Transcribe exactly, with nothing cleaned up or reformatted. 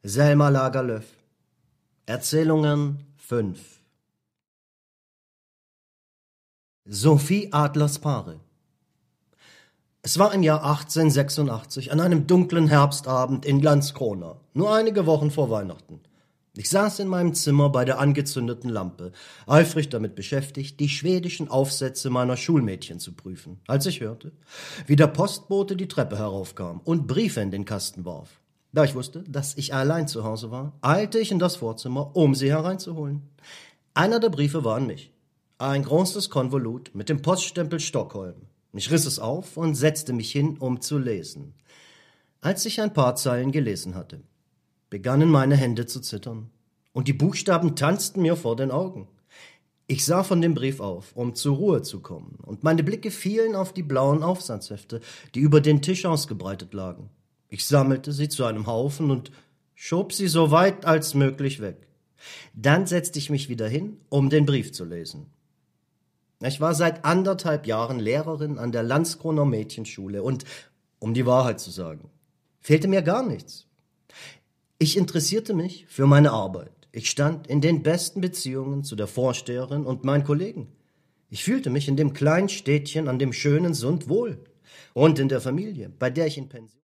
Selma Lagerlöf. Erzählungen fünf. Sophie Adlers Paare. Es war im Jahr achtzehnhundertsechsundachtzig, an einem dunklen Herbstabend in Landskrona, nur einige Wochen vor Weihnachten. Ich saß in meinem Zimmer bei der angezündeten Lampe, eifrig damit beschäftigt, die schwedischen Aufsätze meiner Schulmädchen zu prüfen, als ich hörte, wie der Postbote die Treppe heraufkam und Briefe in den Kasten warf. Da ich wusste, dass ich allein zu Hause war, eilte ich in das Vorzimmer, um sie hereinzuholen. Einer der Briefe war an mich. Ein großes Konvolut mit dem Poststempel Stockholm. Ich riss es auf und setzte mich hin, um zu lesen. Als ich ein paar Zeilen gelesen hatte, begannen meine Hände zu zittern, und die Buchstaben tanzten mir vor den Augen. Ich sah von dem Brief auf, um zur Ruhe zu kommen, und meine Blicke fielen auf die blauen Aufsatzhefte, die über den Tisch ausgebreitet lagen. Ich sammelte sie zu einem Haufen und schob sie so weit als möglich weg. Dann setzte ich mich wieder hin, um den Brief zu lesen. Ich war seit anderthalb Jahren Lehrerin an der Landskroner Mädchenschule und, um die Wahrheit zu sagen, fehlte mir gar nichts. Ich interessierte mich für meine Arbeit. Ich stand in den besten Beziehungen zu der Vorsteherin und meinen Kollegen. Ich fühlte mich in dem kleinen Städtchen an dem schönen Sund wohl und in der Familie, bei der ich in Pension